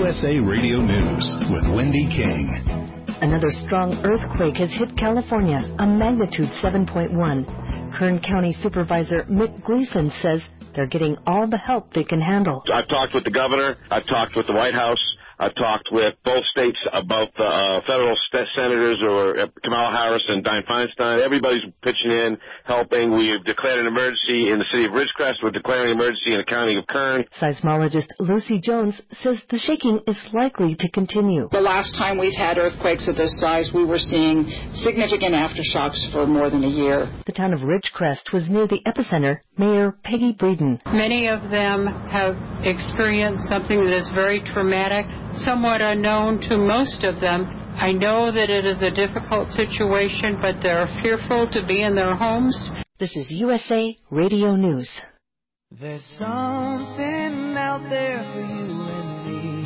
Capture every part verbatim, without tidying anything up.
S A Radio News with Wendy King. Another strong earthquake has hit California, a magnitude seven point one. Kern County Supervisor Mick Gleason says they're getting all the help they can handle. I've talked with the governor. I've talked with the White House. I've talked with both states about the uh, federal st- senators, or uh, Kamala Harris and Dianne Feinstein. Everybody's pitching in, helping. We've declared an emergency in the city of Ridgecrest. We're declaring an emergency in the county of Kern. Seismologist Lucy Jones says the shaking is likely to continue. The last time we've had earthquakes of this size, we were seeing significant aftershocks for more than a year. The town of Ridgecrest was near the epicenter. Mayor Peggy Breeden. Many of them have experienced something that is very traumatic, somewhat unknown to most of them. I know that it is a difficult situation, but they're fearful to be in their homes. This is U S A Radio News. There's something out there for you and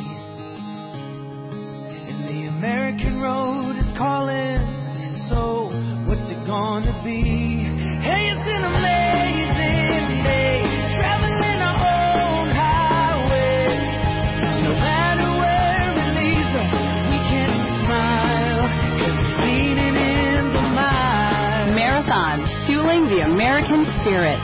me, and the American road is calling, and so what's it gonna be? Hey, it's an amazing day, traveling our own highway. No matter where it leads us, we can smile, 'cause it's leaning in the mile. Marathon, fueling the American spirit.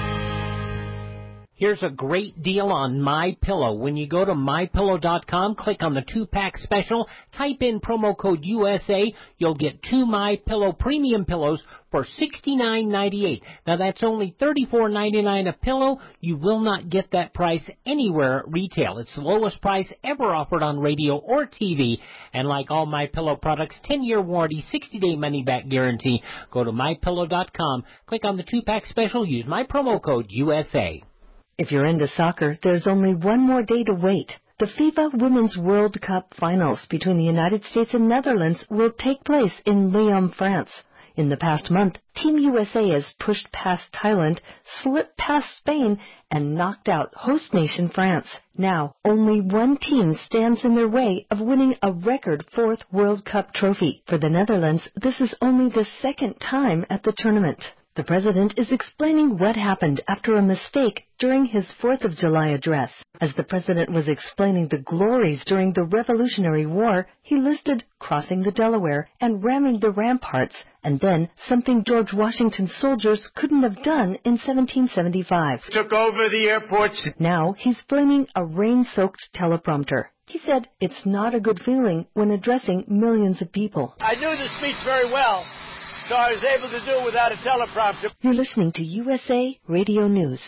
Here's a great deal on MyPillow. When you go to my pillow dot com, click on the two-pack special, type in promo code U S A, you'll get two MyPillow premium pillows for sixty-nine ninety-eight. Now, that's only thirty-four ninety-nine a pillow. You will not get that price anywhere at retail. It's the lowest price ever offered on radio or T V. And like all MyPillow products, ten-year warranty, sixty-day money-back guarantee. Go to my pillow dot com, click on the two-pack special, use my promo code U S A. If you're into soccer, there's only one more day to wait. The FIFA Women's World Cup finals between the United States and Netherlands will take place in Lyon, France. In the past month, Team U S A has pushed past Thailand, slipped past Spain, and knocked out host nation France. Now, only one team stands in their way of winning a record fourth World Cup trophy. For the Netherlands, this is only the second time at the tournament. The president is explaining what happened after a mistake during his fourth of July address. As the president was explaining the glories during the Revolutionary War, he listed crossing the Delaware and ramming the ramparts, and then something George Washington's soldiers couldn't have done in seventeen seventy-five. Took over the airports. Now he's blaming a rain-soaked teleprompter. He said it's not a good feeling when addressing millions of people. I knew the speech very well, so I was able to do it without a teleprompter. You're listening to U S A Radio News.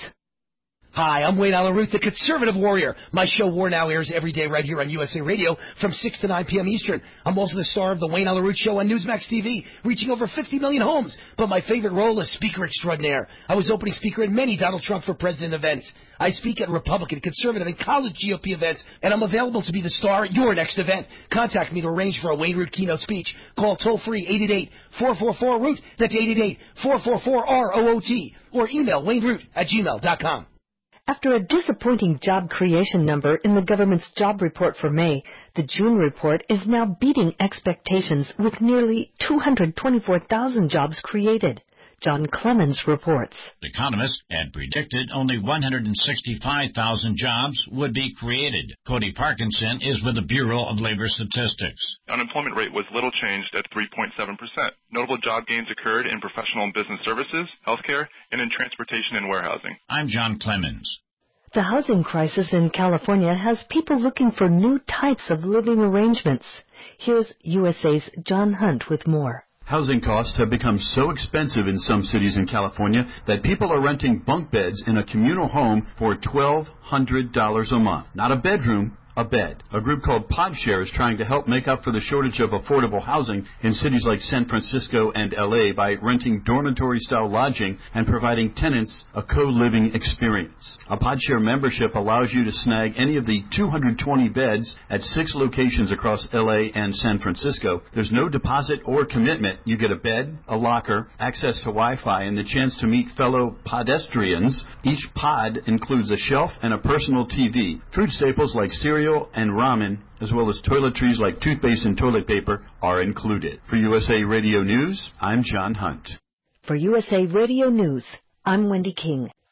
Hi, I'm Wayne Allyn Root, the Conservative Warrior. My show War Now airs every day right here on U S A Radio from six to nine p.m. Eastern. I'm also the star of the Wayne Allyn Root Show on Newsmax T V, reaching over fifty million homes. But my favorite role is Speaker Extraordinaire. I was opening speaker at many Donald Trump for President events. I speak at Republican, Conservative, and college G O P events, and I'm available to be the star at your next event. Contact me to arrange for a Wayne Root keynote speech. Call toll-free eight eight eight, four four four, R O O T. That's eight eight eight, four four four, R O O T. Or email wayneroot at gmail dot com. After a disappointing job creation number in the government's job report for May, the June report is now beating expectations with nearly two hundred twenty-four thousand jobs created. John Clemens reports. Economists had predicted only one hundred sixty-five thousand jobs would be created. Cody Parkinson is with the Bureau of Labor Statistics. Unemployment rate was little changed at three point seven percent. Notable job gains occurred in professional and business services, healthcare, and in transportation and warehousing. I'm John Clemens. The housing crisis in California has people looking for new types of living arrangements. Here's U S A's John Hunt with more. Housing costs have become so expensive in some cities in California that people are renting bunk beds in a communal home for twelve hundred dollars a month. Not a bedroom, a bed. A group called PodShare is trying to help make up for the shortage of affordable housing in cities like San Francisco and L A by renting dormitory-style lodging and providing tenants a co-living experience. A PodShare membership allows you to snag any of the two hundred twenty beds at six locations across L A and San Francisco. There's no deposit or commitment. You get a bed, a locker, access to Wi-Fi, and the chance to meet fellow podestrians. Each pod includes a shelf and a personal T V. Food staples like cereal and ramen, as well as toiletries like toothpaste and toilet paper, are included. For U S A Radio News, I'm John Hunt. For U S A Radio News, I'm Wendy King.